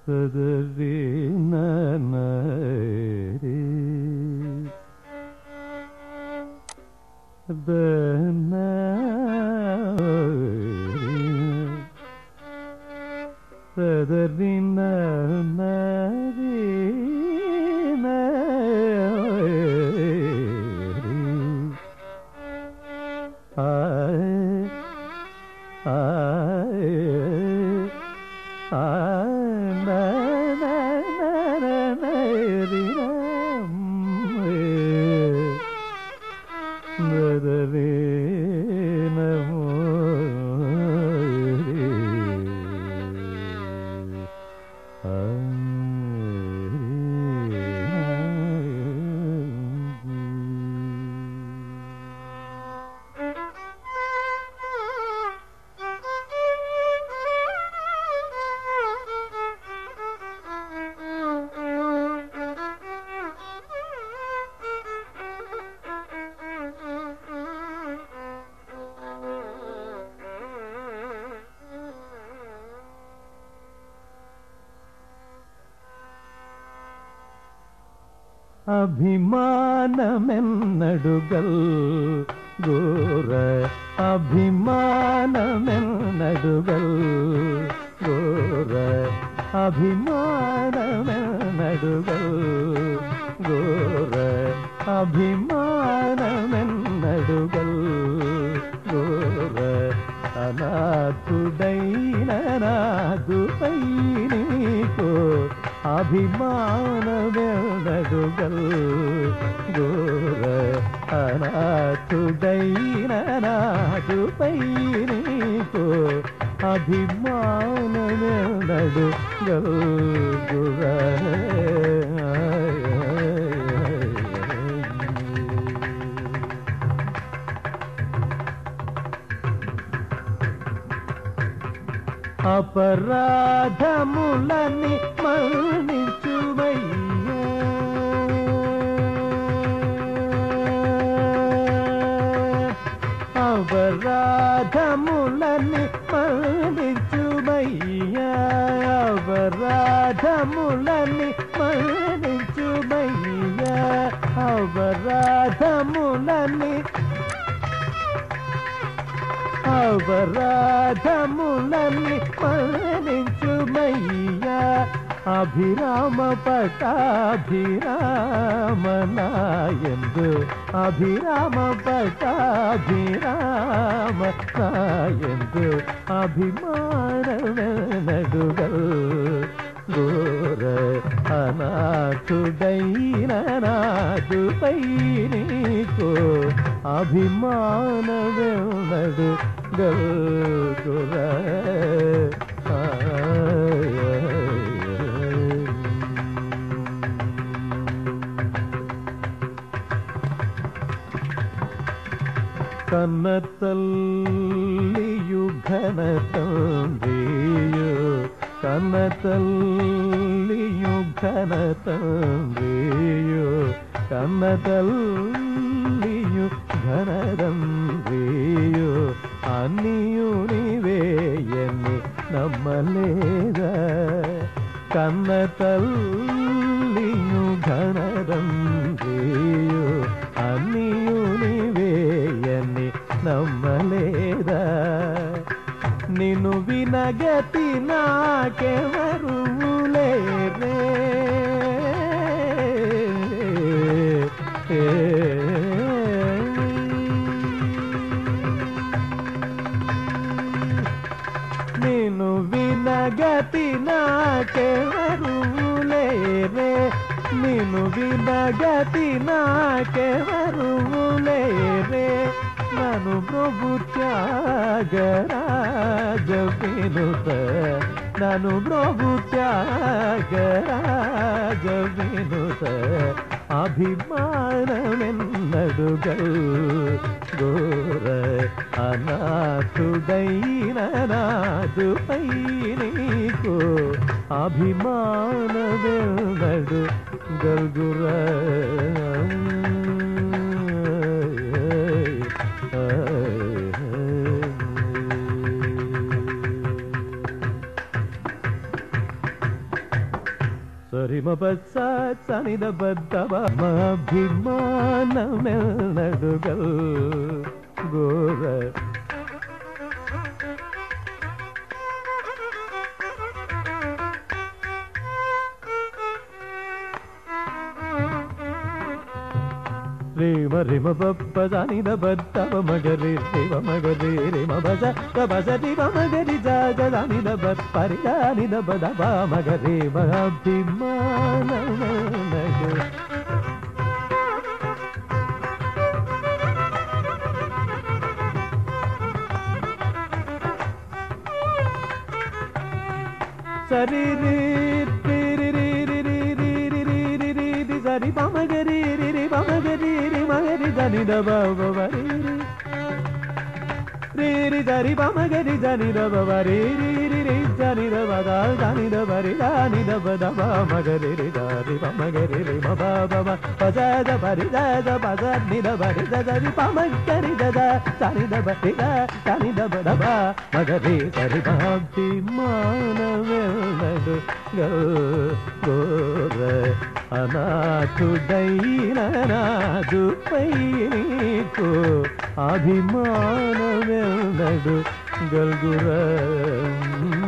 సదరి నరి సదరి నరి അഭിമാനമെന്നടുകൾ ഗോര അഭിമാനമെന്നടുകൾ ഗോര അഭിമാനമെന്നടുകൾ ഗോര അഭിമാനമെന്നടുകൾ ഗോര അനാഥുടൈന നാഥുപൈ నీకో అభిమానమెన్నడుగల్ గోర అనాథుడైన నాథుపై నీకో అభిమానమెన్నడుగల్ గోర అపరాధములని మన్నించుమయ్యా అపరాధములని మన్నించుమయ్యా అపరాధములని మన్నించుమయ్యా అపరాధములని అపరాధములని మన్నించుమయ్యా అభిరామ పటాభిరామ నాయందు అభిరామ పటాభిరామ నాయందు అభిమానమెన్నడుగల్ గోర అనాథుడైన నాథుపై నీకో అభిమానమెన్నడుగల్ గోర కన్నతల్లియు ఘనతండ్రియు కన్నతల్లియు ఘనతండ్రియు కన్నతల్లియు ఘనతండ్రియు అన్నియు నీవేయని నమ్మలేదా కన్నతల్లియు ఘనతండ్రియు అన్నియు నీవేయని నమ్మలేదా నిన్ను వినగతి నాకెవరు లేరే నిన్ను వినగతి నాకెవరు లేరే నిన్ను వినగతి నాకెవరు లేరే నను ప్రభు త్యాగరాజ వినుత నను ప్రభు త్యాగరాజ వినుత అభిమానమెన్నడుగల్ గోర అనాథుడైన నాథుపై నీకో అభిమానమెన్నడుగల్ గుర సరిమ పచ్చ సనిద బద్దవ అభిమానమెన్నడుగల్ గోర రేమ రిమ పప్ప సనిద బద్దవ మగరి రిమ మగరి రిమ బజ బజ రిమ మగరి జగ సనిద బప్పరి సనిద బదవ మగరి అభిమానమెన్నడు సరి రి రి రి సరి పమగరి రి పమగరి రి మగరి దని దబవరి రి రి సరి పమగరి దని దబవరి రి రి రి దని దబద దని దబరి దని దబదబ మగరి రి దని పమగరి రి మబబ పజద బరి దద పజ ని దబరి దరి పమగరి దద దని దబరి దని దబదబ మగరి సరి భక్తి మానవెన్నడు గోర అనాథుడైన నాదుపై నీకు అభిమానమెన్నడు గల్గుర